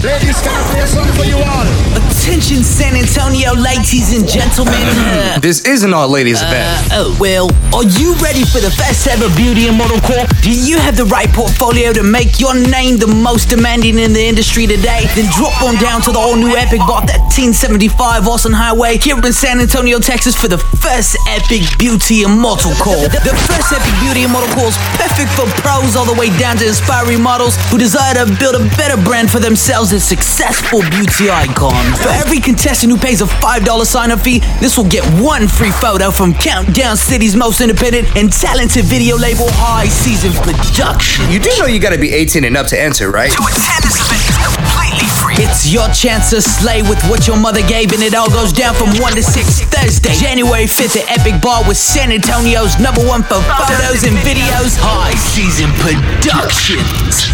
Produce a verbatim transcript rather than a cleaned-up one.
Ladies, can I play a song for you all? Attention, San Antonio ladies and gentlemen. Uh, this isn't our ladies' event. Uh, oh, well, are you ready for the first ever Beauty and Model Call? Do you have the right portfolio to make your name the most demanding in the industry today? Then drop on down to the all-new Epic Bar, thirteen seventy-five Austin Highway, here in San Antonio, Texas, for the first Epic Beauty and Model Call. The first Epic Beauty and Model Call is perfect for pros all the way down to aspiring models who desire to build a better brand for themselves as successful beauty icons. For every contestant who pays a five dollars sign-up fee, this will get one free photo from Countdown City's most independent and talented video label, High Season Production. You do know you gotta be eighteen and up to enter, right? To attend this event is completely free. It's your chance to slay with what your mother gave, and it all goes down from one to six Thursday, January fifth at Epic Bar with San Antonio's number one for photos and videos, High Season Productions.